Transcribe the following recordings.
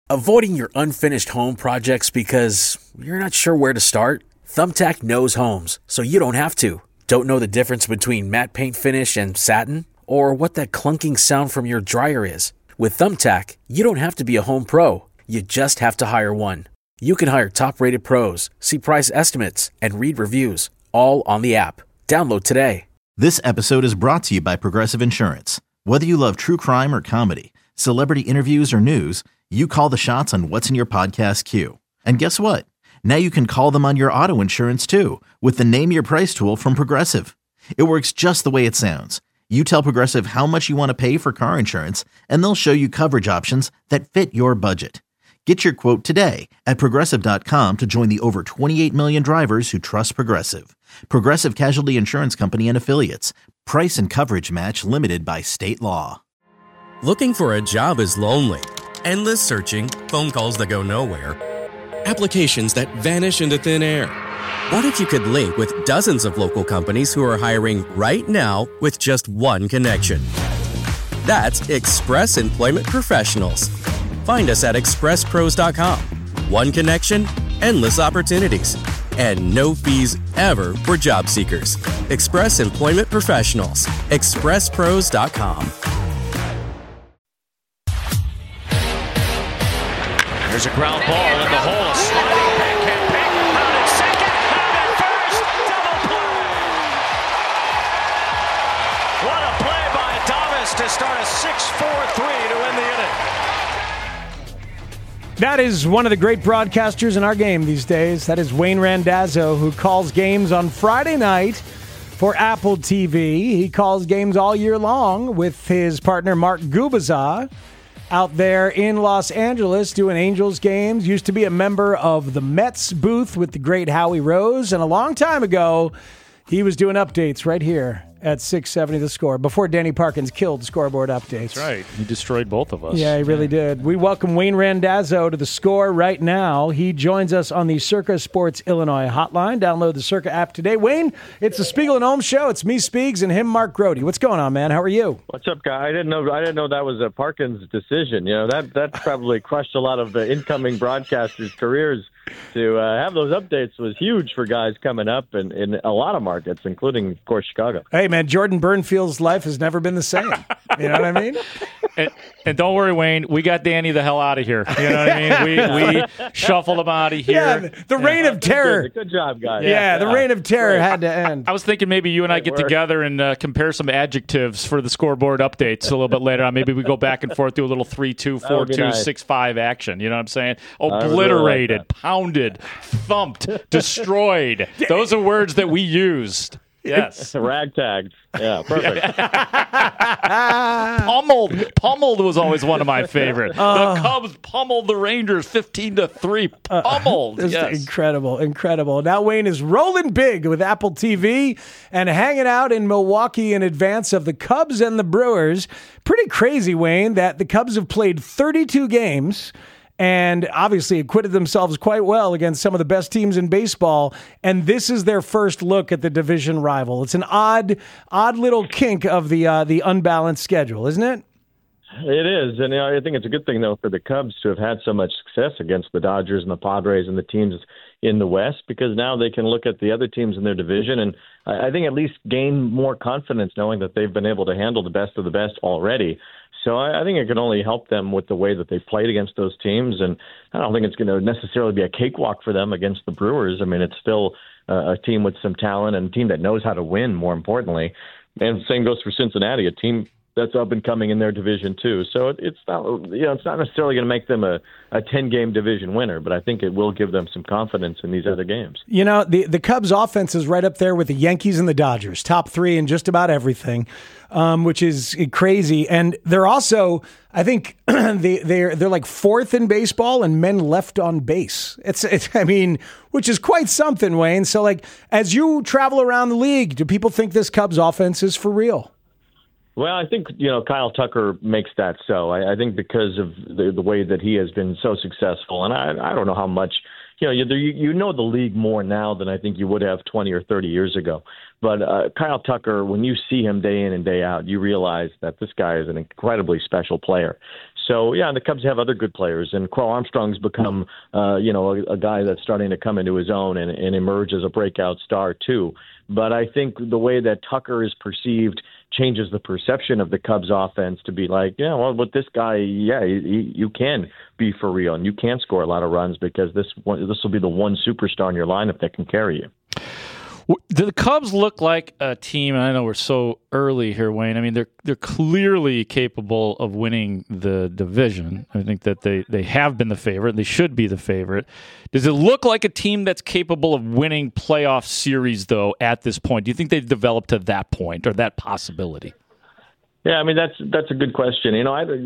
Avoiding your unfinished home projects because you're not sure where to start? Thumbtack knows homes, so you don't have to. Don't know the difference between matte paint finish and satin? Or what that clunking sound from your dryer is? With Thumbtack, you don't have to be a home pro. You just have to hire one. You can hire top-rated pros, see price estimates, and read reviews, all on the app. Download today. This episode is brought to you by Progressive Insurance. Whether you love true crime or comedy, celebrity interviews or news, you call the shots on what's in your podcast queue. And guess what? Now you can call them on your auto insurance too with the Name Your Price tool from Progressive. It works just the way it sounds. You tell Progressive how much you want to pay for car insurance, and they'll show you coverage options that fit your budget. Get your quote today at Progressive.com to join the over 28 million drivers who trust Progressive. Progressive Casualty Insurance Company and Affiliates. Price and coverage match limited by state law. Looking for a job is lonely. Endless searching, phone calls that go nowhere, applications that vanish into thin air. What if you could link with dozens of local companies who are hiring right now with just one connection? That's Express Employment Professionals. Find us at expresspros.com. One connection, endless opportunities, and no fees ever for job seekers. Express Employment Professionals. expresspros.com. There's a ground ball in the hole. A sliding backhand pick. Out at second. Out at first. Double play. What a play by Davis to start a 6-4-3 to win the inning. That is one of the great broadcasters in our game these days. That is Wayne Randazzo, who calls games on Friday night for Apple TV. He calls games all year long with his partner Mark Gubicza out there in Los Angeles doing Angels games. Used to be a member of the Mets booth with the great Howie Rose. And a long time ago, he was doing updates right here at 670 The Score before Danny Parkins killed scoreboard updates. That's right. He destroyed both of us. Yeah, he really did. We welcome Wayne Randazzo to The Score right now. He joins us on the Circa Sports Illinois hotline. Download the Circa app today. Wayne, it's the Spiegel and Holmes show. It's me, Spiegs, and him, Mark Grody. What's going on, man? How are you? What's up, guy? I didn't know that was a Parkins decision. You know, that probably crushed a lot of the incoming broadcasters' careers. To have those updates was huge for guys coming up in a lot of markets, including, of course, Chicago. Hey, man, Jordan Burnfield's life has never been the same. You know what I mean? And don't worry, Wayne, we got Danny the hell out of here. You know what I mean? We shuffled him out of here. Yeah, the reign of terror. Good job, guys. Yeah, the reign of terror had to end. I was thinking maybe you and I get together and compare some adjectives for the scoreboard updates a little bit later on. Maybe we go back and forth, do a little 3-2, 4-2, 6-5 action. You know what I'm saying? Obliterated, pounded, thumped, destroyed. Those are words that we used. Yes. Ragtag. Yeah, perfect. Pummeled was always one of my favorites. The Cubs pummeled the Rangers 15-3. Pummeled. Yes. Incredible. Now Wayne is rolling big with Apple TV and hanging out in Milwaukee in advance of the Cubs and the Brewers. Pretty crazy, Wayne, that the Cubs have played 32 games and obviously acquitted themselves quite well against some of the best teams in baseball. And this is their first look at the division rival. It's an odd little kink of the unbalanced schedule, isn't it? It is. And I think it's a good thing, though, for the Cubs to have had so much success against the Dodgers and the Padres and the teams in the West, because now they can look at the other teams in their division and I think at least gain more confidence knowing that they've been able to handle the best of the best already. So I think it can only help them with the way that they played against those teams. And I don't think it's going to necessarily be a cakewalk for them against the Brewers. I mean, it's still a team with some talent and a team that knows how to win, more importantly. And the same goes for Cincinnati, a team that's up and coming in their division too. So it's not necessarily going to make them a 10-game division winner, but I think it will give them some confidence in these other games. You know, the Cubs offense is right up there with the Yankees and the Dodgers, top three in just about everything, which is crazy. And they're also, I think they're like fourth in baseball in men left on base. It's which is quite something, Wayne. So like, as you travel around the league, do people think this Cubs offense is for real? Well, I think, Kyle Tucker makes that so. I think because of the way that he has been so successful. And I don't know how much, you know the league more now than I think you would have 20 or 30 years ago. But Kyle Tucker, when you see him day in and day out, you realize that this guy is an incredibly special player. So, yeah, the Cubs have other good players, and Crow Armstrong's become, a guy that's starting to come into his own and emerge as a breakout star, too. But I think the way that Tucker is perceived changes the perception of the Cubs offense to be like, with this guy, you can be for real, and you can score a lot of runs because this will be the one superstar in your lineup that can carry you. Do the Cubs look like a team? And I know we're so early here, Wayne. I mean, they're clearly capable of winning the division. I think that they have been the favorite. They should be the favorite. Does it look like a team that's capable of winning playoff series, though, at this point? Do you think they've developed to that point or that possibility? Yeah, I mean, that's a good question. In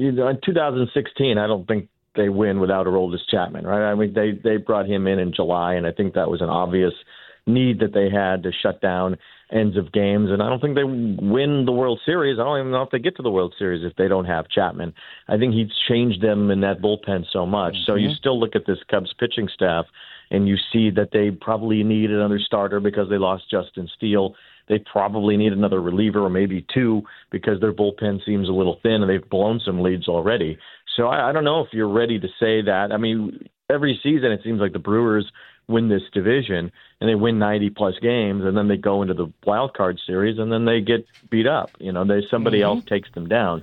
2016, I don't think they win without Aroldis Chapman, right? I mean, they brought him in July, and I think that was an obvious need that they had to shut down ends of games, and I don't think they win the World Series. I don't even know if they get to the World Series if they don't have Chapman. I think he's changed them in that bullpen so much. So you still look at this Cubs pitching staff, and you see that they probably need another starter because they lost Justin Steele. They probably need another reliever or maybe two because their bullpen seems a little thin, and they've blown some leads already. So I don't know if you're ready to say that. I mean, every season it seems like the Brewers win this division and they win 90-plus games, and then they go into the wild card series, and then they get beat up. Somebody else takes them down.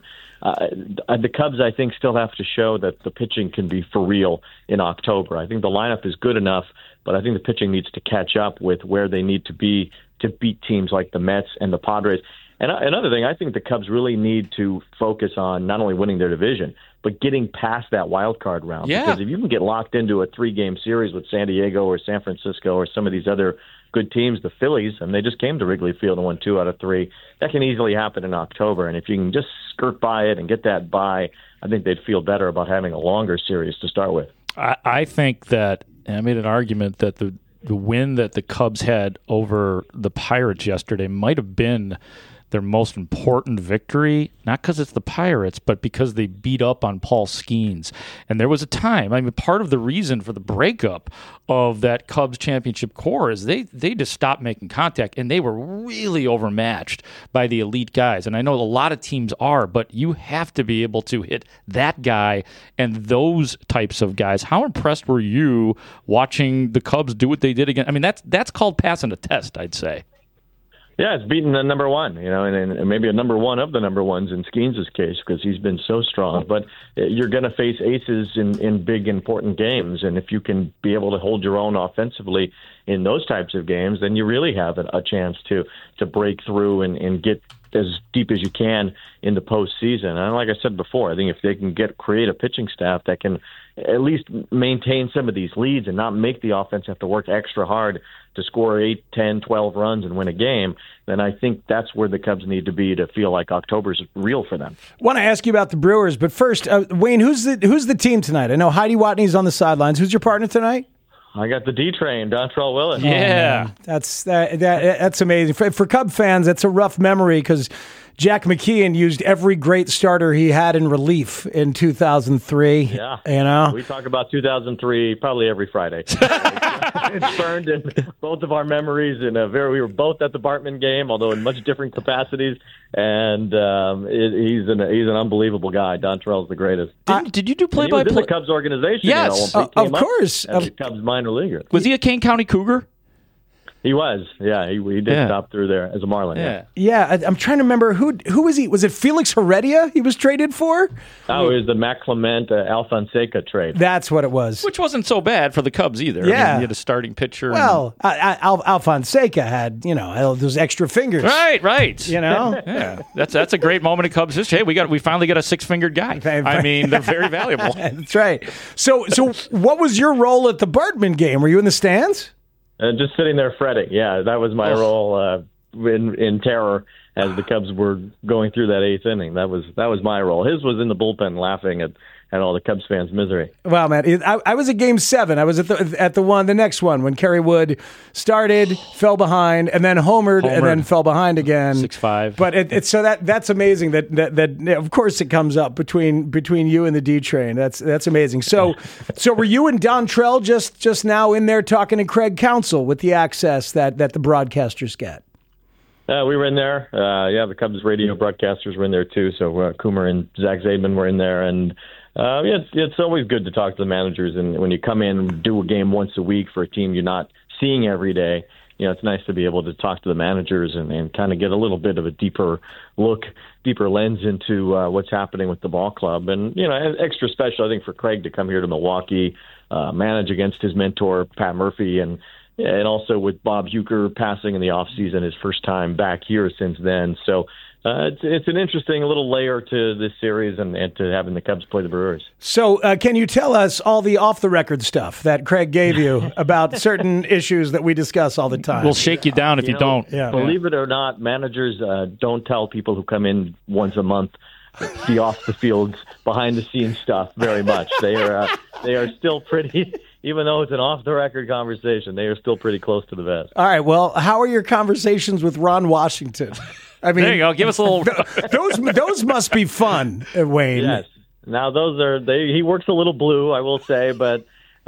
The Cubs, I think, still have to show that the pitching can be for real in October. I think the lineup is good enough, but I think the pitching needs to catch up with where they need to be to beat teams like the Mets and the Padres. And another thing, I think the Cubs really need to focus on not only winning their division, but getting past that wild card round. Yeah. Because if you can get locked into a 3-game series with San Diego or San Francisco or some of these other good teams, the Phillies, and they just came to Wrigley Field and won 2 out of 3, that can easily happen in October. And if you can just skirt by it and get that bye, I think they'd feel better about having a longer series to start with. I think that I made an argument that the win that the Cubs had over the Pirates yesterday might have been their most important victory, not because it's the Pirates, but because they beat up on Paul Skeens. And there was a time, I mean, part of the reason for the breakup of that Cubs championship core is they just stopped making contact, and they were really overmatched by the elite guys. And I know a lot of teams are, but you have to be able to hit that guy and those types of guys. How impressed were you watching the Cubs do what they did again? I mean, that's called passing a test, I'd say. Yeah, it's beaten the number one, and maybe a number one of the number ones in Skeens' case because he's been so strong. But you're going to face aces in big, important games, and if you can be able to hold your own offensively in those types of games, then you really have a chance to break through and get as deep as you can in the postseason. And like I said before, I think if they can create a pitching staff that can at least maintain some of these leads and not make the offense have to work extra hard to score 8, 10, 12 runs and win a game, then I think that's where the Cubs need to be to feel like October's real for them. I want to ask you about the Brewers, but first, Wayne, who's the team tonight? I know Heidi Watney's on the sidelines. Who's your partner tonight? I got the D train, Dontrelle Willis. Yeah, that's amazing. For Cub fans, that's a rough memory because Jack McKeon used every great starter he had in relief in 2003. Yeah, we talk about 2003 probably every Friday. It's burned in both of our memories. We were both at the Bartman game, although in much different capacities. And he's an unbelievable guy. Dontrelle's the greatest. Did you do play-by-play? He was in the Cubs organization. Yes, of course. As a Cubs minor leaguer. Was he a Kane County Cougar? He was, yeah. He did stop through there as a Marlin. Yeah. I'm trying to remember who was he? Was it Felix Heredia he was traded for? Oh, it was the Matt Clement Al Fonseca trade. That's what it was. Which wasn't so bad for the Cubs either. Yeah, I mean, he had a starting pitcher. Well, Al Fonseca had those extra fingers. Right. Yeah, that's a great moment in Cubs history. Hey, we finally got a 6-fingered guy. I mean, they're very valuable. That's right. So what was your role at the Bartman game? Were you in the stands? Just sitting there fretting. Yeah, that was my role in terror as the Cubs were going through that 8th inning. That was my role. His was in the bullpen laughing at all the Cubs fans' misery. Wow, man. I was at Game 7. I was at the next one when Kerry Wood started, fell behind, and then homered. And then fell behind again. 6-5. But so that's amazing that of course it comes up between you and the D train. That's amazing. So were you and Dontrelle just now in there talking to Craig Counsell with the access that the broadcasters get? We were in there. The Cubs radio broadcasters were in there too. So Coomer and Zach Zaidman were in there, and It's always good to talk to the managers, and when you come in and do a game once a week for a team you're not seeing every day, it's nice to be able to talk to the managers and kind of get a little bit of a deeper lens into what's happening with the ball club. And, extra special, I think, for Craig to come here to Milwaukee, manage against his mentor, Pat Murphy, and also with Bob Uecker passing in the offseason, his first time back here since then. So it's an interesting little layer to this series and to having the Cubs play the Brewers. So can you tell us all the off-the-record stuff that Craig gave you about certain issues that we discuss all the time? We'll shake you down if you don't. Yeah. Believe it or not, managers don't tell people who come in once a month the off-the-field, behind-the-scenes stuff very much. They are still pretty... Even though it's an off-the-record conversation, they are still pretty close to the vest. All right, well, how are your conversations with Ron Washington? I mean, there you go. Give us a little... those must be fun, Wayne. Yes. Now, those are... he works a little blue, I will say, but,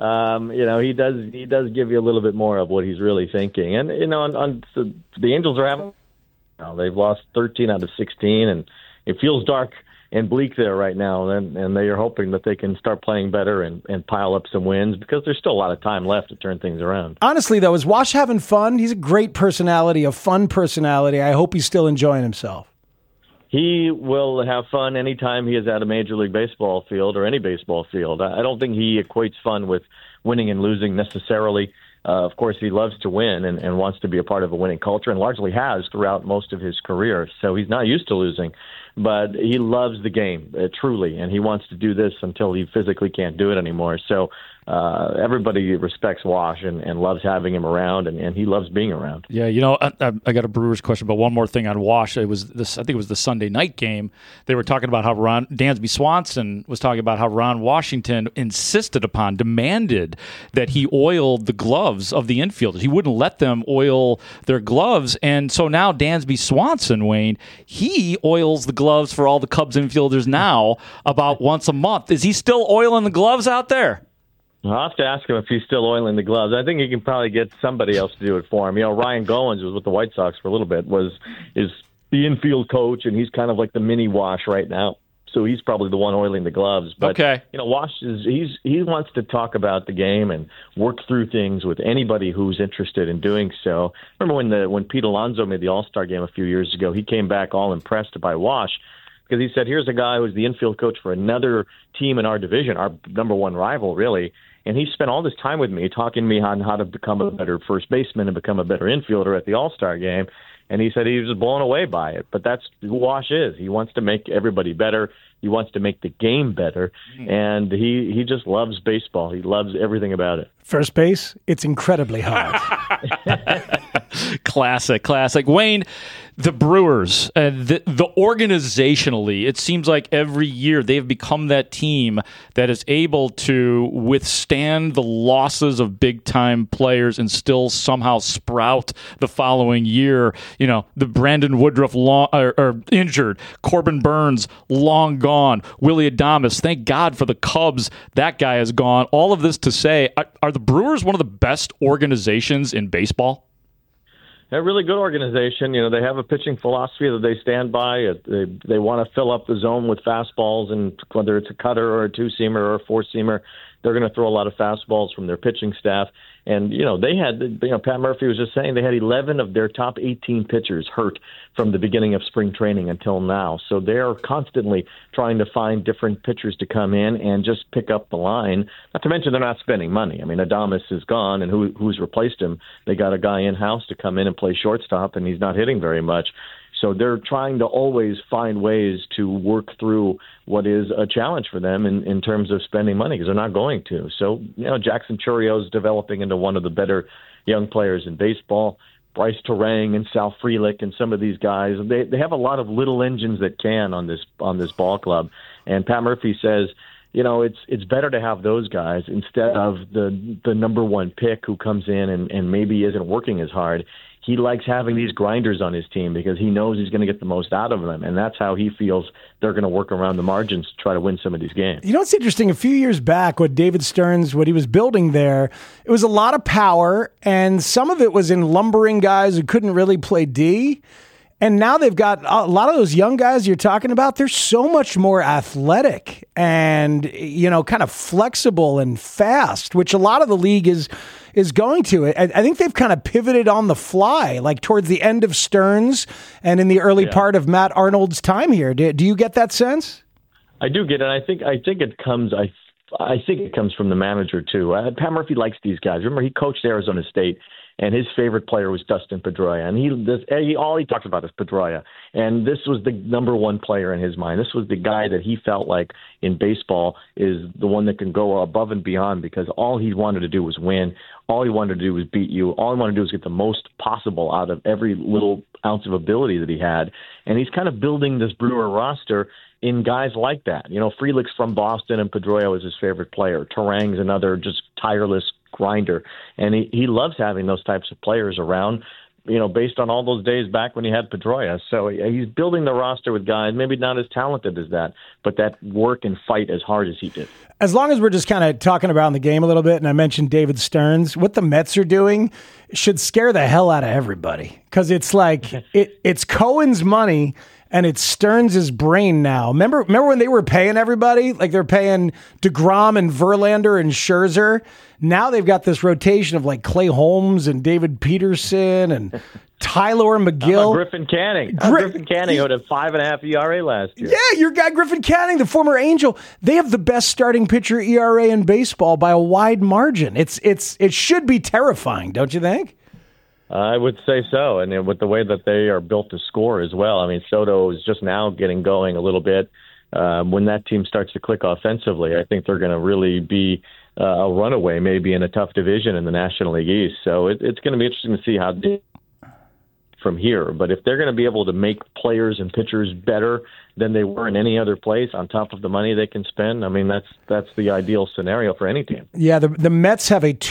he does give you a little bit more of what he's really thinking. And, the Angels are having... they've lost 13 out of 16, and it feels dark and bleak there right now, and they are hoping that they can start playing better and pile up some wins because there's still a lot of time left to turn things around. Honestly, though, is Wash having fun? He's a great personality, a fun personality. I hope he's still enjoying himself. He will have fun anytime he is at a Major League Baseball field or any baseball field. I don't think he equates fun with winning and losing necessarily. Of course, he loves to win and wants to be a part of a winning culture and largely has throughout most of his career. So he's not used to losing, but he loves the game, truly, and he wants to do this until he physically can't do it anymore. So everybody respects Wash and loves having him around, and he loves being around. Yeah, I got a Brewers question, but one more thing on Wash. I think it was the Sunday night game. They were talking about how Dansby Swanson was talking about how Ron Washington demanded that he oiled the gloves of the infielders. He wouldn't let them oil their gloves, and so now Dansby Swanson, Wayne, he oils the gloves for all the Cubs infielders now about once a month. Is he still oiling the gloves out there? I'll have to ask him if he's still oiling the gloves. I think he can probably get somebody else to do it for him. Ryan Goins was with the White Sox for a little bit, is the infield coach, and he's kind of like the mini Wash right now. So he's probably the one oiling the gloves. But, okay. Wash he wants to talk about the game and work through things with anybody who's interested in doing so. Remember when Pete Alonso made the All-Star game a few years ago, he came back all impressed by Wash because he said, here's a guy who's the infield coach for another team in our division, our number one rival, really. And he spent all this time with me talking to me on how to become a better first baseman and become a better infielder at the All-Star game. And he said he was blown away by it. But that's who Wash is. He wants to make everybody better. He wants to make the game better. And he just loves baseball. He loves everything about it. First base, it's incredibly hard. Classic. Wayne, the Brewers, the organizationally, it seems like every year they've become that team that is able to withstand the losses of big-time players and still somehow sprout the following year. The Brandon Woodruff injured, Corbin Burns long gone, Willy Adames, thank God for the Cubs, that guy is gone. All of this to say, are the Brewers one of the best organizations in baseball? They're a really good organization. They have a pitching philosophy that they stand by. They want to fill up the zone with fastballs, and whether it's a cutter or a two-seamer or a four-seamer, they're going to throw a lot of fastballs from their pitching staff. And, they had, Pat Murphy was just saying they had 11 of their top 18 pitchers hurt from the beginning of spring training until now. So they're constantly trying to find different pitchers to come in and just pick up the line. Not to mention they're not spending money. I mean, Adames is gone, and who's replaced him? They got a guy in-house to come in and play shortstop, and he's not hitting very much. So they're trying to always find ways to work through what is a challenge for them in terms of spending money because they're not going to. So, Jackson Chourio is developing into one of the better young players in baseball. Bryce Terang and Sal Frelick and some of these guys, they have a lot of little engines that can on this ball club. And Pat Murphy says, it's better to have those guys instead of the number one pick who comes in and maybe isn't working as hard. He likes having these grinders on his team because he knows he's going to get the most out of them, and that's how he feels they're going to work around the margins to try to win some of these games. It's interesting. A few years back, what David Stearns, what he was building there, it was a lot of power, and some of it was in lumbering guys who couldn't really play D. And now they've got a lot of those young guys you're talking about. They're so much more athletic and, kind of flexible and fast, which a lot of the league is going to. I think they've kind of pivoted on the fly, like towards the end of Stearns and in the early part of Matt Arnold's time here. Do you get that sense? I do get it. I think it comes. I think it comes from the manager too. Pat Murphy likes these guys. Remember, he coached Arizona State, and his favorite player was Dustin Pedroia, and all he talked about is Pedroia. And this was the number one player in his mind. This was the guy that he felt like in baseball is the one that can go above and beyond, because all he wanted to do was win. All he wanted to do was beat you. All he wanted to do was get the most possible out of every little ounce of ability that he had. And he's kind of building this Brewer roster in guys like that. Frelick's from Boston, and Pedroia was his favorite player. Terang's another just tireless grinder. And he loves having those types of players around, based on all those days back when he had Pedroia. So he's building the roster with guys maybe not as talented as that, but that work and fight as hard as he did. As long as we're just kind of talking about the game a little bit, and I mentioned David Stearns, what the Mets are doing should scare the hell out of everybody, because it's like it's Cohen's money and it's Stearns' brain now. Remember when they were paying everybody? Like they're paying DeGrom and Verlander and Scherzer. Now they've got this rotation of like Clay Holmes and David Peterson and Tyler McGill. Griffin Canning. Griffin Canning had a 5.5 ERA last year. Yeah, your guy Griffin Canning, the former Angel. They have the best starting pitcher ERA in baseball by a wide margin. It should be terrifying, don't you think? I would say so, and with the way that they are built to score as well. I mean, Soto is just now getting going a little bit. When that team starts to click offensively, I think they're going to really be a runaway, maybe in a tough division in the National League East. So it's going to be interesting to see how they from here. But if they're going to be able to make players and pitchers better than they were in any other place on top of the money they can spend, I mean, that's the ideal scenario for any team. Yeah, the Mets have a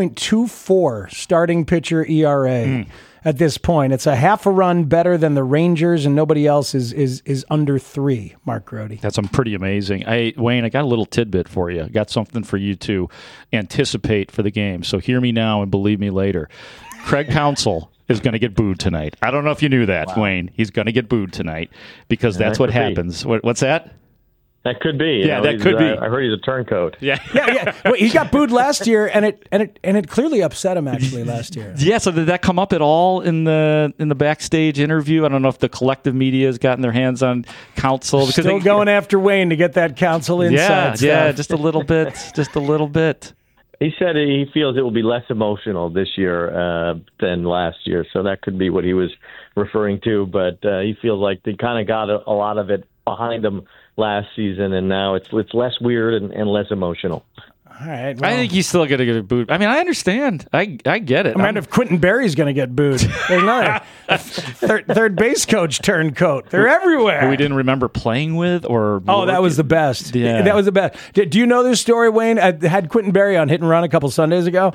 2.24 starting pitcher ERA at this point. It's a half a run better than the Rangers, and nobody else is under 3, Mark Grody. That's pretty amazing. Wayne, I got a little tidbit for you. I got something for you to anticipate for the game. So hear me now and believe me later. Craig Counsell is going to get booed tonight. I don't know if you knew that, wow. Wayne. He's going to get booed tonight because that's what happens. What's that? That could be. Yeah, that could be. I heard he's a turncoat. Yeah. Well, he got booed last year, and it clearly upset him actually last year. Yeah. So did that come up at all in the backstage interview? I don't know if the collective media has gotten their hands on Counsell. Still going after Wayne to get that Counsell inside stuff. Yeah, just a little bit. Just a little bit. He said he feels it will be less emotional this year than last year, so that could be what he was referring to. But he feels like they kind of got a lot of it behind him last season, and now it's less weird and less emotional. All right. Well, I think he's still going to get booed. I mean, I understand. I get it. I wonder if Quentin Berry's going to get booed. There's another third base coach turncoat. They're everywhere. Who we didn't remember playing with, or that was the best. Yeah, that was the best. Do you know this story, Wayne? I had Quentin Berry on Hit and Run a couple Sundays ago.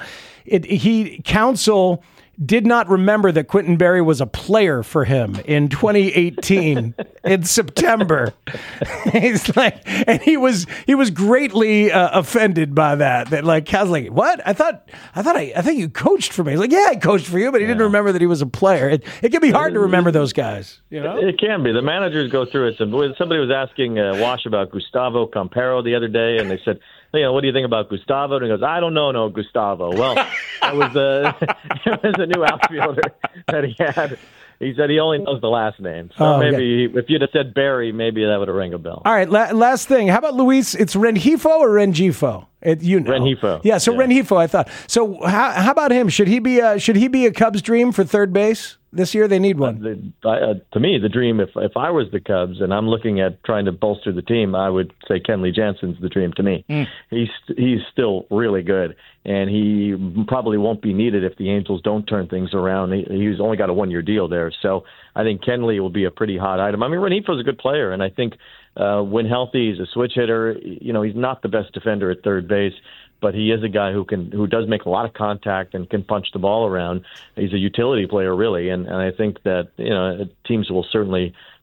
Counsell did not remember that Quentin Berry was a player for him in 2018 in September. He's like, and he was greatly offended by that. That like, I was like, what? I thought you coached for me. He's like, yeah, I coached for you, but he didn't remember that he was a player. It can be hard to remember those guys. You know, it can be. The managers go through it. Somebody was asking Wash about Gustavo Campero the other day, and they said, what do you think about Gustavo? And he goes, I don't know, Gustavo. Well, it was a new outfielder that he had. He said he only knows the last name. So if you'd have said Barry, maybe that would have rang a bell. All right, last thing. How about Luis? It's Rengifo or Rengifo? Rengifo. Yeah, so Rengifo, I thought. So how about him? Should he be a Cubs dream for third base? This year they need one. To me, the dream, if I was the Cubs and I'm looking at trying to bolster the team, I would say Kenley Jansen's the dream to me. He's still really good, and he probably won't be needed if the Angels don't turn things around. He's only got a 1-year deal there, so I think Kenley will be a pretty hot item. I mean, Renifo's a good player, and I think when healthy, he's a switch hitter. He's not the best defender at third base, but he is a guy who does make a lot of contact and can punch the ball around. He's a utility player, really, and I think that teams will certainly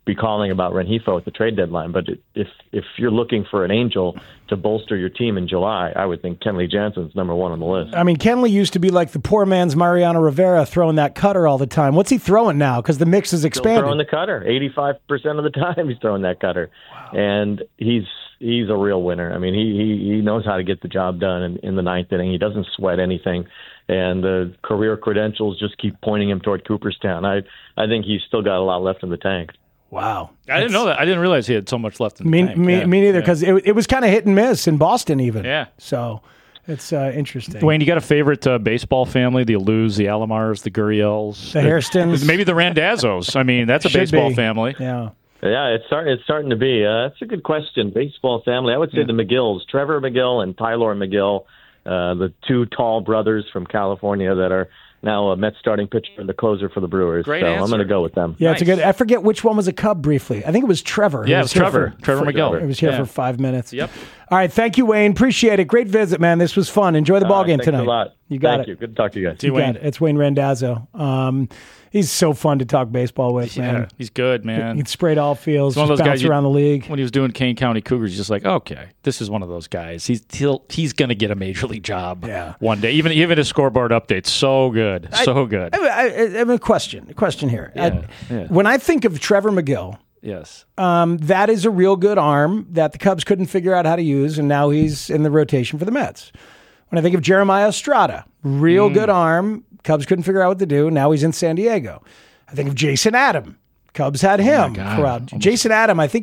be calling about Rengifo at the trade deadline. But if you're looking for an angel to bolster your team in July, I would think Kenley Jansen's number one on the list. I mean, Kenley used to be like the poor man's Mariano Rivera, throwing that cutter all the time. What's he throwing now? Because the mix is expanded. Still throwing the cutter. 85% of the time he's throwing that cutter. Wow. And he's a real winner. I mean, he knows how to get the job done in the ninth inning. He doesn't sweat anything. And the career credentials just keep pointing him toward Cooperstown. I think he's still got a lot left in the tank. Wow. I didn't know that. I didn't realize he had so much left in the tank. Me neither, because it was kind of hit and miss in Boston even. Yeah. So it's interesting. Wayne, you got a favorite baseball family? The Alous, the Alomars, the Gurriels? The Hairstons? Maybe the Randazzos. I mean, that's a baseball family. Yeah. Yeah, it's starting to be. That's a good question. Baseball family. I would say the McGills, Trevor McGill and Tylor McGill, the two tall brothers from California that are now a Mets starting pitcher and the closer for the Brewers. Great so answer. I'm going to go with them. Yeah, It's a good. I forget which one was a Cub briefly. I think it was Trevor. Yeah, it was Trevor. Trevor McGill. It was here for 5 minutes. Yep. All right, thank you, Wayne. Appreciate it. Great visit, man. This was fun. Enjoy the ball game tonight. Thanks a lot. You got Thank it. you. Good to talk to you guys. You got it. It's Wayne Randazzo. He's so fun to talk baseball with, man. He's good, man. He sprayed all fields, one of those guys around the league. When he was doing Kane County Cougars, he's just like, okay, this is one of those guys. He's going to get a major league job one day. Even his scoreboard updates, so good, so good. I have a question here. Yeah. When I think of Trevor McGill, yes, that is a real good arm that the Cubs couldn't figure out how to use, and now he's in the rotation for the Mets. When I think of Jeremiah Estrada, real good arm, Cubs couldn't figure out what to do. Now he's in San Diego. I think of Jason Adam. Cubs had him throughout. Jason Adam, I think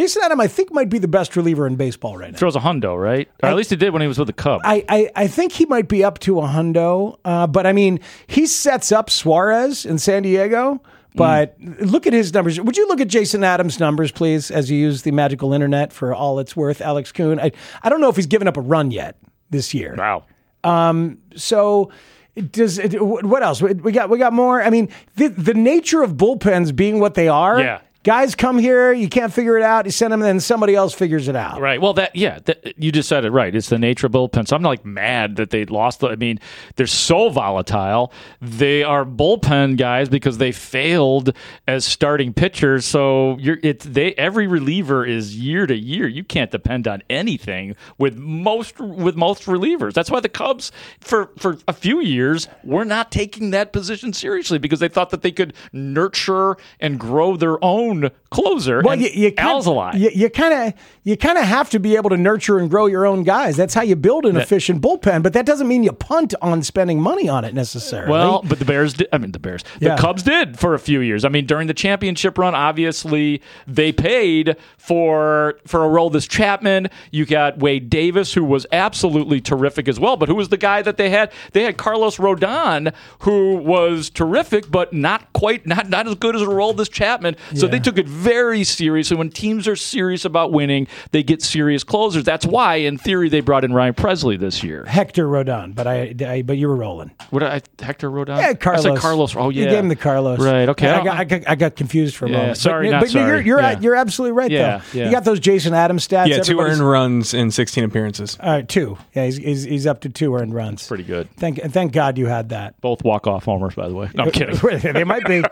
might be the best reliever in baseball right now. Throws a hundo, right? Or at least he did when he was with the Cubs. I think he might be up to a hundo. But I mean, he sets up Suarez in San Diego. But look at his numbers. Would you look at Jason Adams' numbers, please, as you use the magical internet for all it's worth, Alex Kuhn? I don't know if he's given up a run yet this year. Wow. So what else? We got more. I mean, the nature of bullpens being what they are. Yeah. Guys come here, you can't figure it out. You send them, and then somebody else figures it out. Right. Well, you just said it right. It's the nature of bullpens. I'm like mad that they lost. I mean, they're so volatile. They are bullpen guys because they failed as starting pitchers. So every reliever is year to year. You can't depend on anything with most relievers. That's why the Cubs for a few years were not taking that position seriously because they thought that they could nurture and grow their own closer. Well, Alzolay. You kind of have to be able to nurture and grow your own guys. That's how you build an efficient bullpen. But that doesn't mean you punt on spending money on it necessarily. Well, but the Bears did. The Cubs did for a few years. I mean, during the championship run, obviously they paid for Aroldis Chapman. You got Wade Davis, who was absolutely terrific as well. But who was the guy that they had? They had Carlos Rodon, who was terrific, but not as good as Aroldis Chapman. So they took it very seriously. When teams are serious about winning, they get serious closers. That's why, in theory, they brought in Ryan Presley this year. Hector Rodon, but you were rolling. Hector Rodon? Yeah, Carlos. I said Carlos. Oh, yeah. You gave him the Carlos. Right, okay. I got confused for a moment. Sorry, You're absolutely right, though. Yeah. You got those Jason Adams stats. Yeah, 2 earned runs in 16 appearances. 2. Yeah, he's up to 2 earned runs. Pretty good. Thank God you had that. Both walk-off homers, by the way. No, I'm kidding. They might be.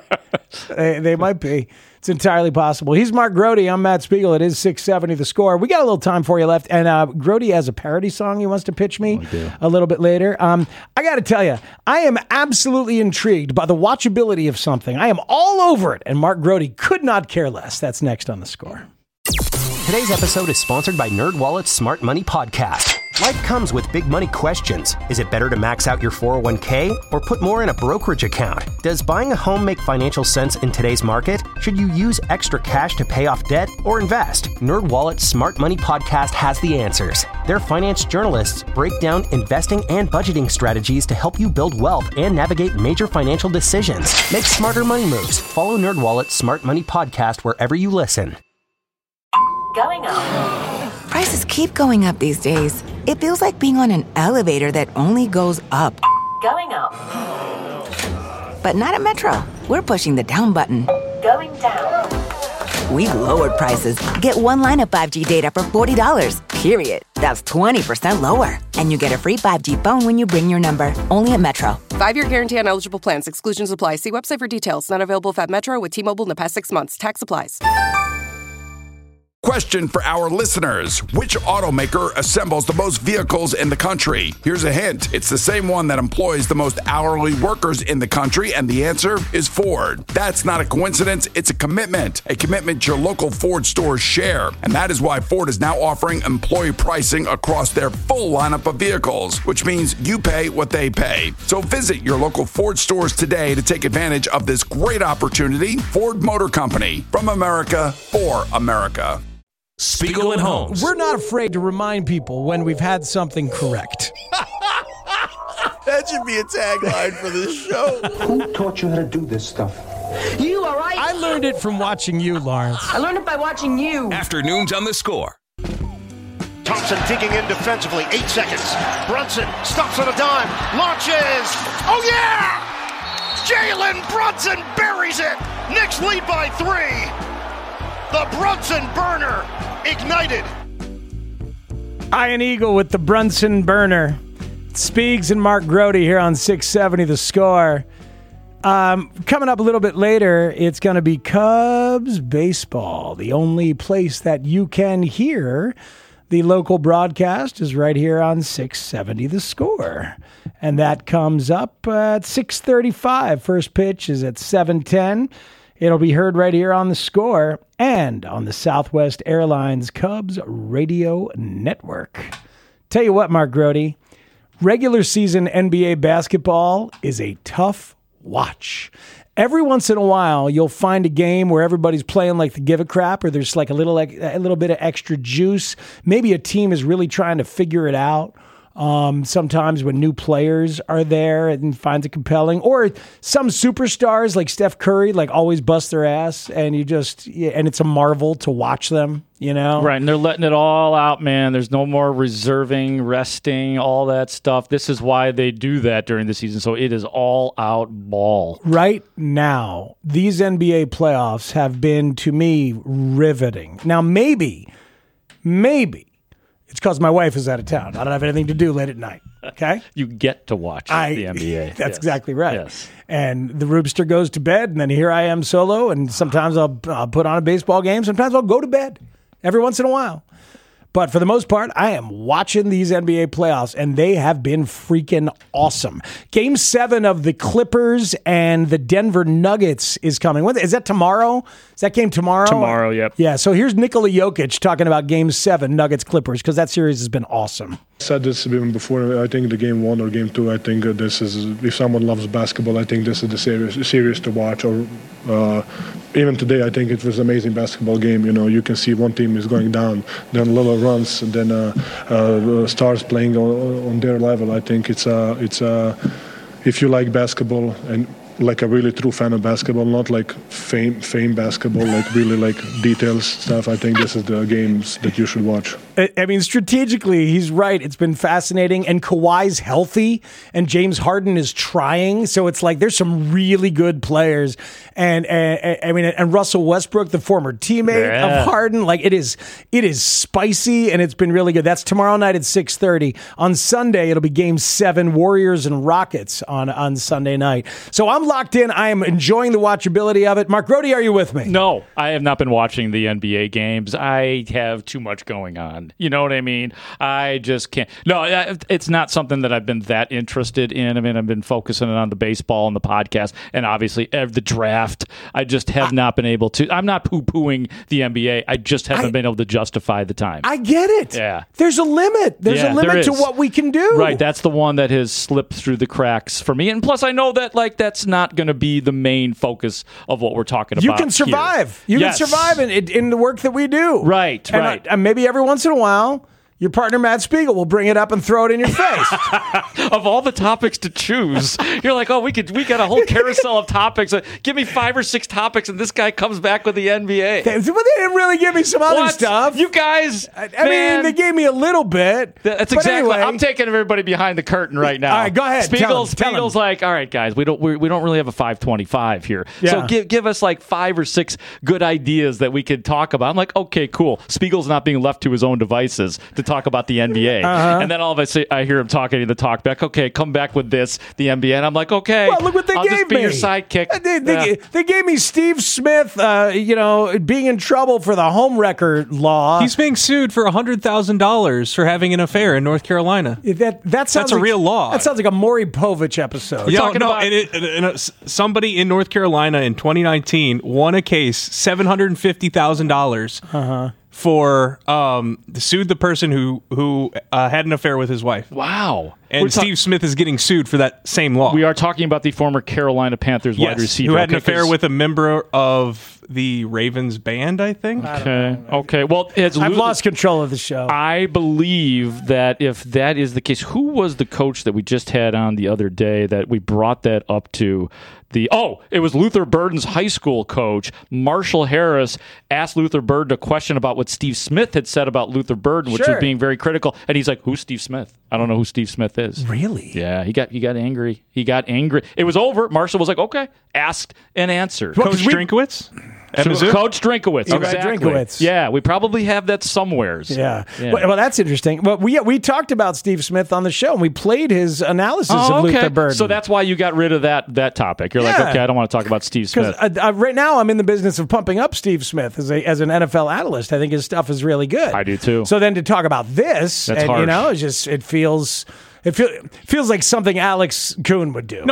They might be. It's entirely possible. He's Mark Grody. I'm Matt Spiegel. It is 6:70 The Score. We got a little time for you left, and Grody has a parody song he wants to pitch me a little bit later. I got to tell you, I am absolutely intrigued by the watchability of something. I am all over it, and Mark Grody could not care less. That's next on The Score. Today's episode is sponsored by NerdWallet's Smart Money Podcast. Life comes with big money questions. Is it better to max out your 401k or put more in a brokerage account? Does buying a home make financial sense in today's market? Should you use extra cash to pay off debt or invest? NerdWallet's Smart Money Podcast has the answers. Their finance journalists break down investing and budgeting strategies to help you build wealth and navigate major financial decisions. Make smarter money moves. Follow NerdWallet's Smart Money Podcast wherever you listen. Going up. Prices keep going up these days. It feels like being on an elevator that only goes up. Going up. But not at Metro. We're pushing the down button. Going down. We've lowered prices. Get one line of 5G data for $40, period. That's 20% lower. And you get a free 5G phone when you bring your number. Only at Metro. 5-year guarantee on eligible plans. Exclusions apply. See website for details. Not available if at Metro with T-Mobile in the past 6 months. Tax applies. Question for our listeners. Which automaker assembles the most vehicles in the country? Here's a hint. It's the same one that employs the most hourly workers in the country, and the answer is Ford. That's not a coincidence. It's a commitment your local Ford stores share. And that is why Ford is now offering employee pricing across their full lineup of vehicles, which means you pay what they pay. So visit your local Ford stores today to take advantage of this great opportunity. Ford Motor Company, from America for America. Spiegel and Holmes. We're not afraid to remind people when we've had something correct. That should be a tagline for this show. Who taught you how to do this stuff? You, all right? I learned it from watching you, Lawrence. I learned it by watching you. Afternoons on The Score. Thompson digging in defensively. 8 seconds. Brunson stops on a dime. Launches. Oh, yeah! Jalen Brunson buries it. Knicks lead by 3. The Brunson burner ignited. Ian Eagle with the Brunson burner. Speegs and Mark Grote here on 670 The Score. Coming up a little bit later, it's going to be Cubs baseball. The only place that you can hear the local broadcast is right here on 670 The Score. And that comes up at 6:35. First pitch is at 7:10. It'll be heard right here on The Score and on the Southwest Airlines Cubs Radio Network. Tell you what, Mark Grote, regular season NBA basketball is a tough watch. Every once in a while, you'll find a game where everybody's playing like the give a crap, or there's like a little bit of extra juice. Maybe a team is really trying to figure it out. Sometimes when new players are there and finds it compelling, or some superstars like Steph Curry, like always bust their ass, and and it's a marvel to watch them, you know? Right, and they're letting it all out, man. There's no more reserving, resting, all that stuff. This is why they do that during the season, so it is all out ball. Right now, these NBA playoffs have been, to me, riveting. Now, maybe it's because my wife is out of town. I don't have anything to do late at night, okay? You get to watch the NBA. That's exactly right. Yes. And the Roobster goes to bed, and then here I am solo, and sometimes I'll put on a baseball game. Sometimes I'll go to bed every once in a while. But for the most part, I am watching these NBA playoffs, and they have been freaking awesome. Game 7 of the Clippers and the Denver Nuggets is coming. Is that tomorrow? Is that game tomorrow? Tomorrow, yep. Yeah, so here's Nikola Jokic talking about Game 7, Nuggets-Clippers, because that series has been awesome. I said this even before. I think the Game 1 or Game 2, I think this is, if someone loves basketball, I think this is the series to watch. Or even today, I think it was an amazing basketball game. You know, you can see one team is going down, then little runs, and then stars playing on their level. I think it's if you like basketball and like a really true fan of basketball, not like fame basketball, like really like details stuff. I think this is the games that you should watch. I mean, strategically, he's right. It's been fascinating, and Kawhi's healthy, and James Harden is trying. So it's like there's some really good players, and Russell Westbrook, the former teammate of Harden, like it is spicy, and it's been really good. That's tomorrow night at 6:30. On Sunday, it'll be Game 7, Warriors and Rockets on Sunday night. So I'm locked in. I am enjoying the watchability of it. Mark Grote, are you with me? No, I have not been watching the NBA games. I have too much going on. You know what I mean? I just can't. No, it's not something that I've been that interested in. I mean, I've been focusing on the baseball and the podcast and obviously the draft. I just have not been able to. I'm not poo-pooing the NBA. I just haven't been able to justify the time. I get it. Yeah. There's a limit. There's a limit to what we can do. Right. That's the one that has slipped through the cracks for me. And plus, I know that that's not going to be the main focus of what we're talking about. You can survive. Here. You can survive in the work that we do. Right. And maybe every once in a while, your partner, Matt Spiegel, will bring it up and throw it in your face. Of all the topics to choose, you're like, oh, we got a whole carousel of topics. Give me 5 or 6 topics, and this guy comes back with the NBA. But they didn't really give me some other stuff. You guys, I mean, they gave me a little bit. That's exactly. Anyway, I'm taking everybody behind the curtain right now. All right, go ahead. Spiegel's like, all right, guys, we don't really have a 525 here. Yeah. So give us like 5 or 6 good ideas that we could talk about. I'm like, okay, cool. Spiegel's not being left to his own devices to talk about the NBA. And then all of a sudden, I hear him talking in the talkback. Okay, come back with this, the NBA. And I'm like, okay. Well, look what they I'll gave just be me. your sidekick. They gave me Steve Smith, being in trouble for the homewrecker law. He's being sued for $100,000 for having an affair in North Carolina. That sounds That's a like, real law. That sounds like a Maury Povich episode. Somebody in North Carolina in 2019 won a case, $750,000 for sued the person who had an affair with his wife. Wow. And Steve Smith is getting sued for that same law. We are talking about the former Carolina Panthers wide receiver. Who had an affair with a member of the Ravens band, I think. Okay. Well, I've lost control of the show. I believe that if that is the case, who was the coach that we just had on the other day that we brought that up to? It was Luther Burden's high school coach. Marshall Harris asked Luther Burden a question about what Steve Smith had said about Luther Burden, which was being very critical. And he's like, "Who's Steve Smith? I don't know who Steve Smith is." Really? Yeah, he got angry. It was over. Marshall was like, "Okay," asked and answered. Coach Drinkowitz? Coach Drinkowitz, exactly. Drinkowitz. Yeah, we probably have that somewheres. Yeah. Well, that's interesting. Well, we talked about Steve Smith on the show, and we played his analysis of Luther Burden. So that's why you got rid of that topic. You're like, okay, I don't want to talk about Steve Smith. Right now, I'm in the business of pumping up Steve Smith as an NFL analyst. I think his stuff is really good. I do too. So then to talk about this, that's harsh. It feels like something Alex Kuhn would do. No,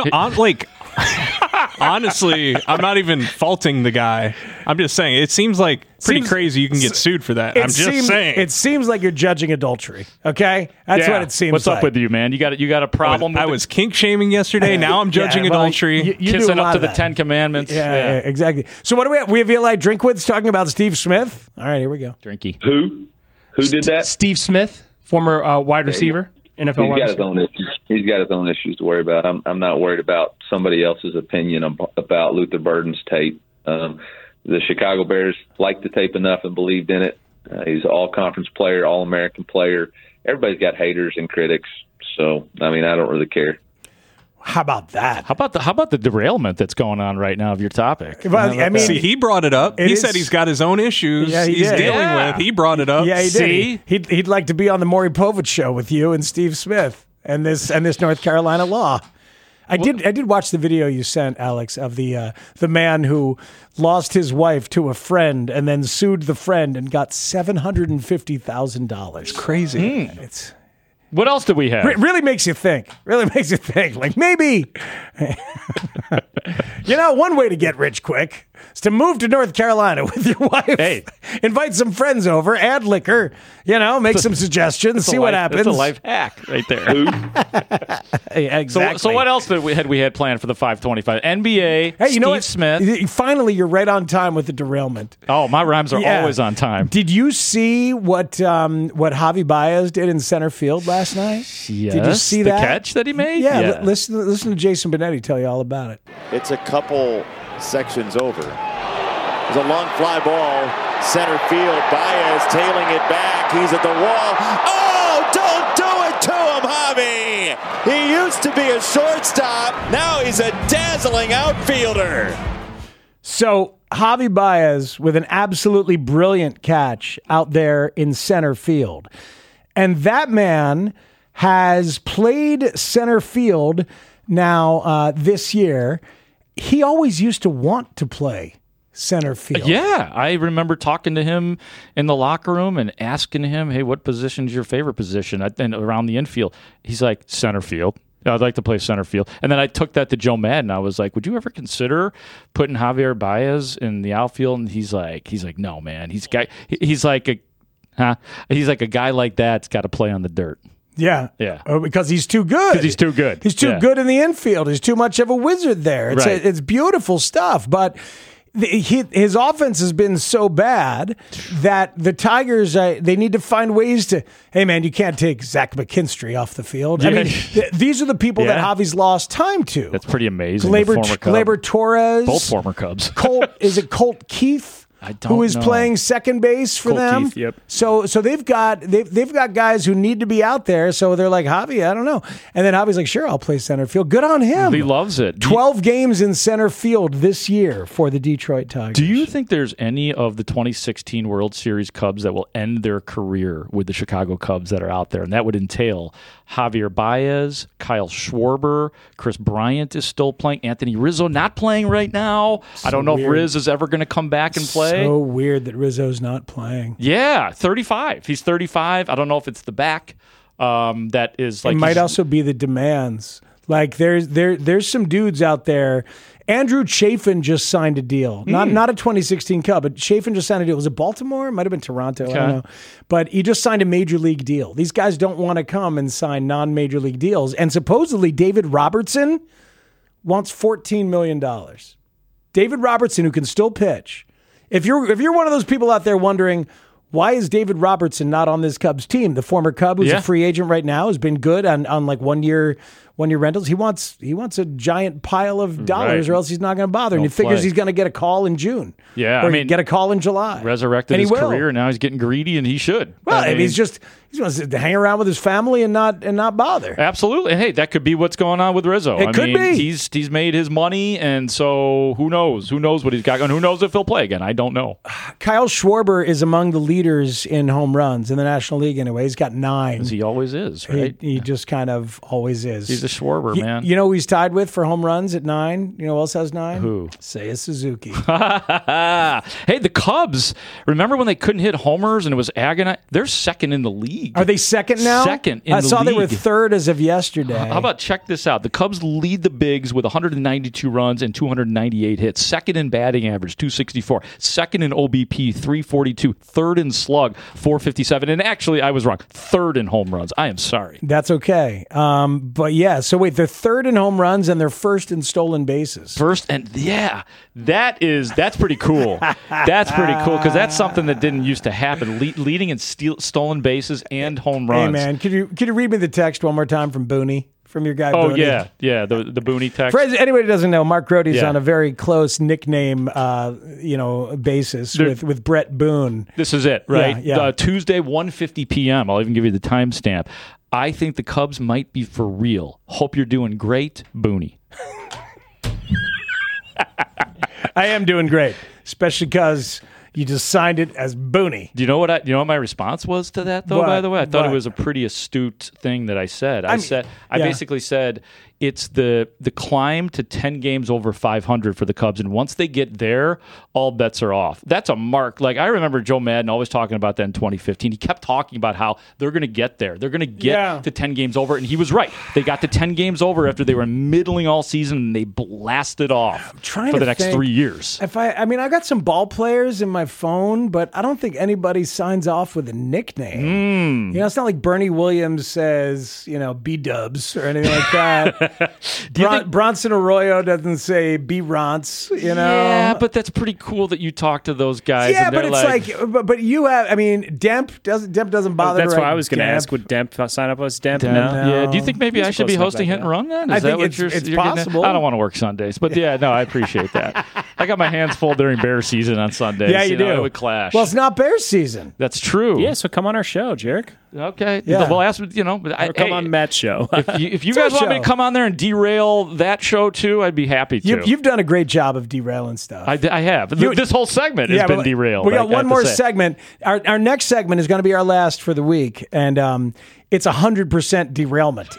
honestly, I'm not even faulting the guy. I'm just saying it seems like pretty crazy you can get sued for that. I'm just saying. It seems like you're judging adultery. Okay? That's what it seems like. What's up with you, man? You got a problem with I was kink shaming yesterday. Now I'm judging adultery. You kissing do up to the Ten Commandments. Yeah, exactly. So what do we have? We have Eli Drinkwitz talking about Steve Smith. All right, here we go. Drinky. Who did that? Steve Smith, former wide receiver. NFL He's got his own issues. He's got his own issues to worry about. I'm not worried about somebody else's opinion about Luther Burden's tape. The Chicago Bears liked the tape enough and believed in it. He's an all-conference player, all-American player. Everybody's got haters and critics, so I don't really care. How about that? How about the derailment that's going on right now of your topic? Well, see, he brought it up. He said he's got his own issues he's dealing with. He brought it up. Yeah, he did. He'd like to be on the Maury Povich show with you and Steve Smith and this North Carolina law. I did watch the video you sent, Alex, of the man who lost his wife to a friend and then sued the friend and got $750,000. It's crazy. What else do we have? Really makes you think. Like maybe, one way to get rich quick is to move to North Carolina with your wife. Hey. Invite some friends over, add liquor, make some suggestions, see what happens. That's a life hack right there. Exactly. So what else did we had planned for the 525? NBA, hey, Steve Smith. Finally, you're right on time with the derailment. Oh, my rhymes are always on time. Did you see what Javi Baez did in center field last night? Yes. Did you see the that catch that he made? Yeah. Listen to Jason Benetti tell you all about it. It's a couple sections over. There's a long fly ball, center field. Baez tailing it back. He's at the wall. Oh, don't do it to him, Javi. He used to be a shortstop. Now he's a dazzling outfielder. So Javi Baez with an absolutely brilliant catch out there in center field. And that man has played center field now this year. He always used to want to play center field. Yeah, I remember talking to him in the locker room and asking him, hey, what position's your favorite position? And around the infield, he's like, center field. I'd like to play center field. And then I took that to Joe Madden. I was like, would you ever consider putting Javier Baez in the outfield? And he's like, no, man. He's like a guy like that's got to play on the dirt. Yeah. Because he's too good. He's too good. He's too good in the infield. He's too much of a wizard there. It's beautiful stuff. But his offense has been so bad that the Tigers, they need to find ways to, hey, man, you can't take Zach McKinstry off the field. Yeah. I mean, these are the people that Javi's lost time to. That's pretty amazing. Gleyber Torres. Both former Cubs. Is it Colt Keith? who is playing second base for them. Keith, yep. So they've got guys who need to be out there. So they're like, Javi, I don't know. And then Javi's like, sure, I'll play center field. Good on him. He loves it. 12 games in center field this year for the Detroit Tigers. Do you think there's any of the 2016 World Series Cubs that will end their career with the Chicago Cubs that are out there? And that would entail Javier Baez, Kyle Schwarber, Chris Bryant is still playing, Anthony Rizzo not playing right now. I don't know if Riz is ever going to come back and play. So weird that Rizzo's not playing. Yeah, 35. He's 35. I don't know if it's the back that is like. It might also be the demands. Like there's some dudes out there. Andrew Chafin just signed a deal. Not a 2016 Cub, but Chafin just signed a deal. Was it Baltimore? It might have been Toronto. Okay. I don't know. But he just signed a major league deal. These guys don't want to come and sign non-major league deals. And supposedly David Robertson wants $14 million. David Robertson, who can still pitch. If you're one of those people out there wondering, why is David Robertson not on this Cubs team? The former Cub, who's a free agent right now, has been good on like one year rentals. He wants a giant pile of dollars, or else he's not going to bother. And he figures he's going to get a call in June. Yeah, or get a call in July. Resurrected his career, and now he's getting greedy, and he should. Well, I mean, he wants to hang around with his family and not bother. Absolutely. And hey, that could be what's going on with Rizzo. It could be. He's made his money, and so who knows? Who knows what he's got going? Who knows if he'll play again? I don't know. Kyle Schwarber is among the leaders in home runs in the National League anyway. He's got 9. As he always is, right? He just kind of always is. He's a Schwarber, man. You know who he's tied with for home runs at 9? You know who else has 9? Who? Seiya Suzuki. Hey, the Cubs, remember when they couldn't hit homers and it was agonizing? They're second in the league. Are they second now? Second in the league. I saw they were third as of yesterday. How about check this out? The Cubs lead the Bigs with 192 runs and 298 hits. Second in batting average, 264. Second in OBP, 342. Third in slug, 457. And actually, I was wrong. Third in home runs. I am sorry. That's okay. But yeah, so wait, they're third in home runs and they're first in stolen bases. That's pretty cool. That's pretty cool because that's something that didn't used to happen. Leading in stolen bases and home runs. Hey man, could you read me the text one more time from Booney? From your guy, Booney. The Booney text. For anybody who doesn't know, Mark Grote's on a very close nickname, basis with Brett Boone. This is it, right? Yeah. Tuesday, 1:50 p.m. I'll even give you the timestamp. I think the Cubs might be for real. Hope you're doing great, Booney. I am doing great, especially because you just signed it as Booney. Do you know what my response was to that, though, by the way? I thought it was a pretty astute thing that I said. I basically said it's the climb to 10 games over 500 for the Cubs, and once they get there, all bets are off. That's a mark. Like, I remember Joe Madden always talking about that in 2015. He kept talking about how they're going to get there. They're going to get to 10 games over, and he was right. They got to 10 games over after they were middling all season, and they blasted off for the next 3 years. I got some ball players in my phone, but I don't think anybody signs off with a nickname. It's not like Bernie Williams says, B-dubs or anything like that. Bronson Arroyo doesn't say B-Ronts, Yeah, but that's pretty cool that you talk to those guys. Yeah, and but it's but you have, Demp doesn't bother. That's what I was going to ask. Would Demp sign up as Demp? No. Yeah. Do you think maybe I should be hosting Hit and Run then? I think it's possible. I don't want to work Sundays, but I appreciate that. I got my hands full during Bear season on Sundays. Yeah, you do. It would clash. Well, it's not Bears season. That's true. Yeah, so come on our show, Jarek. Okay. Yeah. Well, ask come on Matt's show. If you guys want me to come on there and derail that show too, I'd be happy to. You've done a great job of derailing stuff. I have. This whole segment has been derailed. We got one more segment. Our next segment is going to be our last for the week, and it's 100% derailment.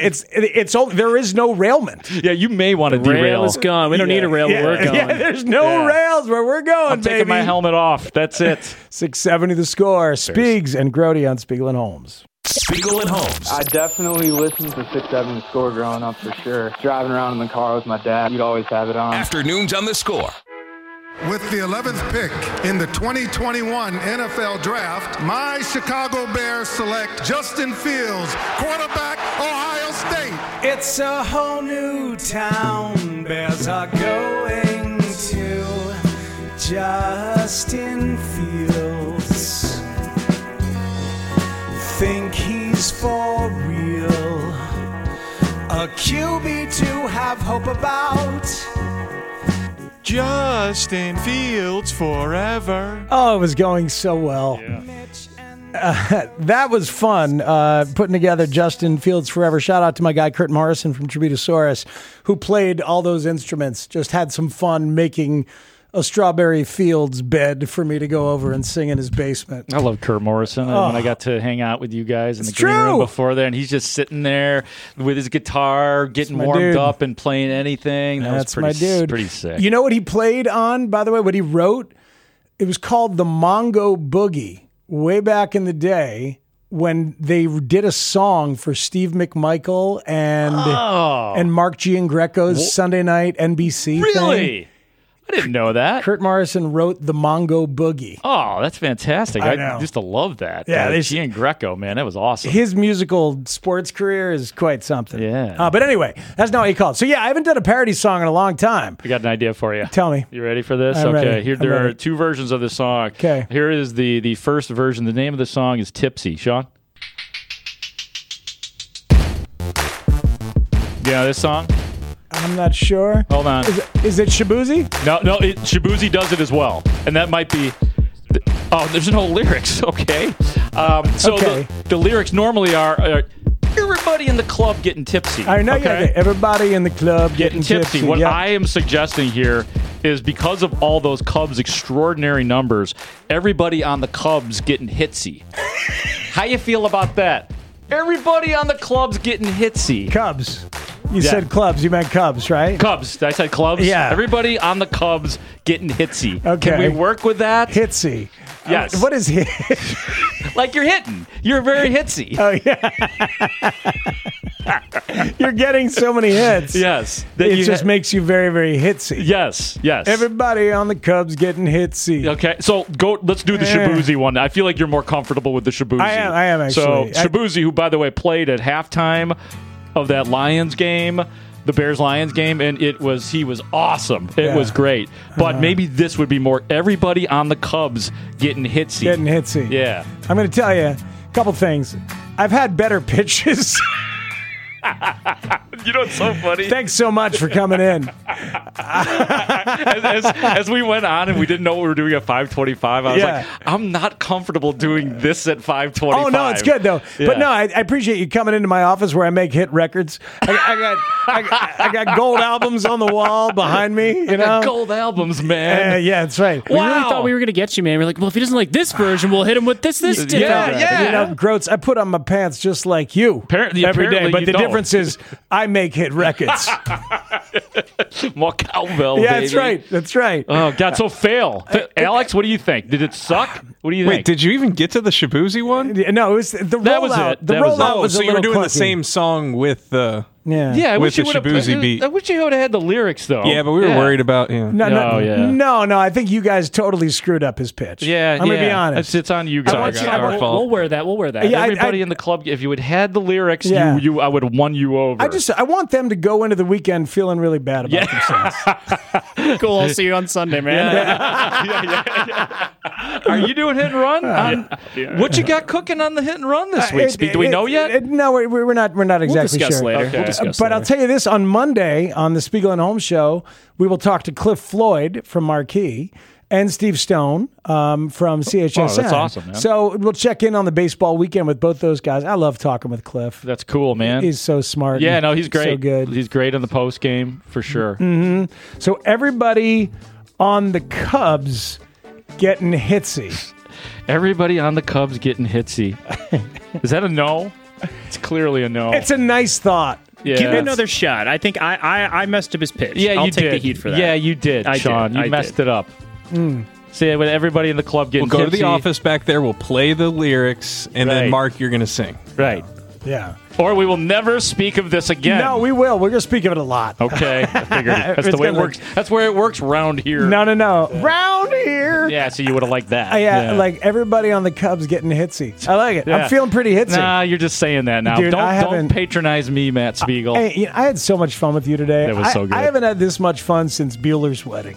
There is no railment. Yeah, you may want to derail. Rail is gone. We don't need a rail where we're going. Yeah, there's no rails where we're going, I'm taking my helmet off. That's it. 670 The Score. Spiegs and Grote on Spiegel and Holmes. Spiegel and Holmes. I definitely listened to 670 The Score growing up for sure. Driving around in the car with my dad, you'd always have it on. Afternoons on The Score. With the 11th pick in the 2021 NFL Draft, my Chicago Bears select Justin Fields, quarterback, Ohio State. It's a whole new town. Bears are going to Justin Fields. Think he's for real. A QB to have hope about. Justin Fields forever. Oh, it was going so well. That was fun, putting together Justin Fields Forever. Shout out to my guy Kurt Morrison from Tributosaurus, who played all those instruments. Just had some fun making a Strawberry Fields bed for me to go over and sing in his basement. I love Kurt Morrison. When I got to hang out with you guys in the green room before there, and he's just sitting there with his guitar, getting warmed up and playing anything. That's was my dude. Pretty sick. You know what he played on, by the way, what he wrote? It was called the Mongo Boogie. Way back in the day when they did a song for Steve McMichael and Mark Giangreco's Sunday night NBC Really? thing. I didn't know that. Kurt Morrison wrote the Mongo Boogie. Oh, that's fantastic. I know. used to love that. Yeah, Giangreco, man, that was awesome. His musical sports career is quite something. Yeah. But anyway, that's not what he called. So yeah, I haven't done a parody song in a long time. I got an idea for you. Tell me. You ready for this? I'm okay. ready. Here there are two versions of the song. Okay. Here is the first version. The name of the song is Tipsy. Sean? Yeah, this song? I'm not sure. Hold on. Is it Shabuzi? No, Shabuzi does it as well. And that might be... there's no lyrics. Okay. The lyrics normally are everybody in the club getting tipsy. I know. Okay. Everybody in the club getting tipsy. What I am suggesting here is because of all those Cubs' extraordinary numbers, everybody on the Cubs getting hitsy. How you feel about that? Everybody on the club's getting hitsy. Cubs. You said clubs. You meant Cubs, right? Cubs. I said clubs? Yeah. Everybody on the Cubs getting hitsy. Okay. Can we work with that? Hitsy. Yes. What is hit? Like you're hitting. You're very hitsy. Oh, yeah. You're getting so many hits. Yes. It just makes you very, very hitsy. Yes. Everybody on the Cubs getting hitsy. Okay, so let's do the Shabuzi one. I feel like you're more comfortable with the Shabuzi. I am actually. So Shabuzi, who, by the way, played at halftime of that Lions game, the Bears-Lions game, and he was awesome. It was great. But maybe this would be more everybody on the Cubs getting hitsy. Getting hitsy. Yeah. I'm going to tell you a couple things. I've had better pitches. You know what's so funny? Thanks so much for coming in. As we went on and we didn't know what we were doing at 5:25, I was like, I'm not comfortable doing this at 5:25. Oh, no, it's good, though. Yeah. But no, I appreciate you coming into my office where I make hit records. I got gold albums on the wall behind me. You know, gold albums, man. Yeah, that's right. We really thought we were going to get you, man. We're like, well, if he doesn't like this version, we'll hit him with this. Yeah. You know, Groats, I put on my pants just like you every day. But the difference is I make hit records. More cowbell, yeah, baby. That's right. Oh, God, so fail. Alex, what do you think? Did it suck? What do you think? Wait, did you even get to the Shabuzi one? No, it was the rollout. That was it. The rollout was so a you were little doing clunky. the same song with the... Yeah, with the Shabuzi beat. I wish you would have had the lyrics, though. Yeah, but we were worried about... Yeah. No, I think you guys totally screwed up his pitch. Yeah, I'm going to be honest. It's on you guys. We'll wear that. Yeah, Everybody in the club, if you had had the lyrics, I would have won you over. I want them to go into the weekend feeling really bad about themselves. Cool. I'll see you on Sunday, man. Are you doing hit and run? What you got cooking on the hit and run this week? Do we know yet? No, we're not exactly we'll discuss sure. Later. Okay. We'll discuss But later. I'll tell you this, on Monday on the Spiegel and Holmes show, we will talk to Cliff Floyd from Marquee and Steve Stone from CHSN. Oh, that's awesome, man. So we'll check in on the baseball weekend with both those guys. I love talking with Cliff. That's cool, man. He's so smart. Yeah, no, he's great. So good. He's great in the post game, for sure. Mm-hmm. So everybody on the Cubs getting hitsy. Everybody on the Cubs getting hitsy. Is that a no? It's clearly a no. It's a nice thought. Yeah. Give it another shot. I think I messed up his pitch. Yeah, I'll you take did. the heat for that. Yeah, you did, Sean. You messed it up. See, with everybody in the club getting We'll go to tipsy. the office back there. We'll play the lyrics, and then, Right. Mark, you're going to sing. Right. Yeah. Or we will never speak of this again. No, we will. We're going to speak of it a lot. Okay, I figured that's the way it works. That's where it works round here. No. Round here. Yeah, so you would have liked that. Yeah, like everybody on the Cubs getting hitsy. I like it. Yeah. I'm feeling pretty hitsy. Nah, you're just saying that now. Dude, don't patronize me, Matt Spiegel. Hey, I had so much fun with you today. That was so good. I haven't had this much fun since Bueller's Wedding.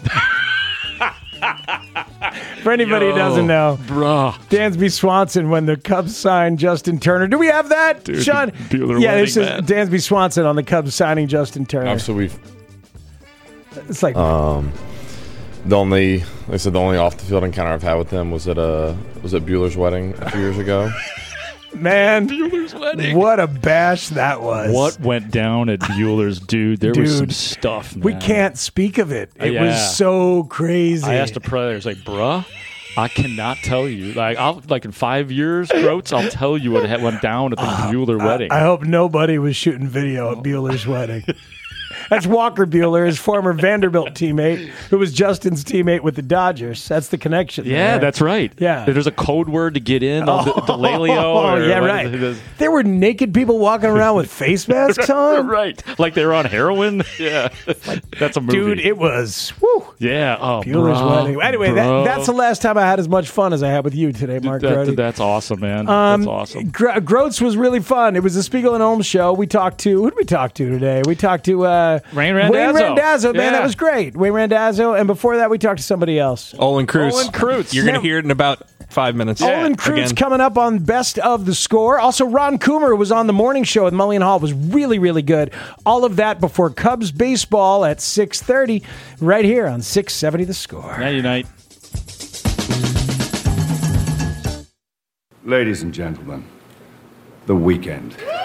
For anybody who doesn't know, bruh. Dansby Swanson when the Cubs signed Justin Turner. Do we have that, Dude, Sean? Bueller Yeah, Wedding, this is man. Dansby Swanson on the Cubs signing Justin Turner. So we've It's like The only off the field encounter I've had with him was at Bueller's wedding a few years ago. Man, Bueller's wedding. What a bash that was. What went down at Bueller's, dude? There was some stuff, man. We can't speak of it. It was so crazy. I asked a brother, I was like, bruh, I cannot tell you. Like in 5 years, Groats, I'll tell you what went down at the Bueller wedding. I hope nobody was shooting video at Bueller's wedding. That's Walker Bueller, his former Vanderbilt teammate, who was Justin's teammate with the Dodgers. That's the connection. Yeah, that's right. Yeah. There's a code word to get in, Delalio. Oh, yeah, right. There were naked people walking around with face masks on. Right. Like they were on heroin. Yeah. That's a movie. Dude, it was, woo. Yeah. Oh, Bueller's wedding. Anyway, that's the last time I had as much fun as I had with you today, Mark Grote. That's awesome, man. That's awesome. Groats was really fun. It was the Spiegel and Holmes show. We talked to, who did we talk to today? We talked to Wayne Randazzo. Man, that was great. Wayne Randazzo. And before that, we talked to somebody else. Olin Kreutz. You're going to hear it in about 5 minutes. Olin Kreutz coming up on Best of the Score. Also, Ron Coomer was on the morning show with Mully and Hall. It was really, really good. All of that before Cubs baseball at 6:30 right here on 670 The Score. Night, Unite. Ladies and gentlemen, The Weeknd.